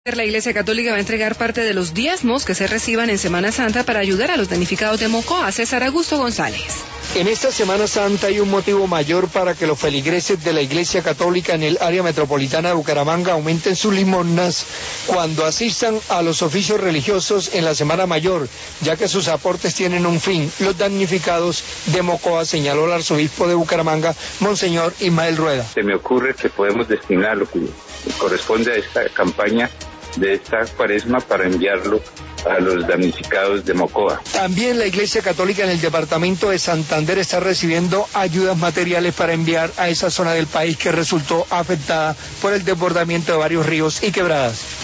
La Iglesia Católica va a entregar parte de los diezmos que se reciban en Semana Santa para ayudar a los damnificados de Mocoa. César Augusto González. En esta Semana Santa hay un motivo mayor para que los feligreses de la Iglesia Católica en el área metropolitana de Bucaramanga aumenten sus limosnas cuando asistan a los oficios religiosos en la Semana Mayor, ya que sus aportes tienen un fin: los damnificados de Mocoa, señaló el arzobispo de Bucaramanga, Monseñor Ismael Rueda. Se me ocurre que podemos destinar lo que corresponde a esta campaña de esta cuaresma para enviarlo a los damnificados de Mocoa. También la Iglesia Católica en el departamento de Santander está recibiendo ayudas materiales para enviar a esa zona del país que resultó afectada por el desbordamiento de varios ríos y quebradas.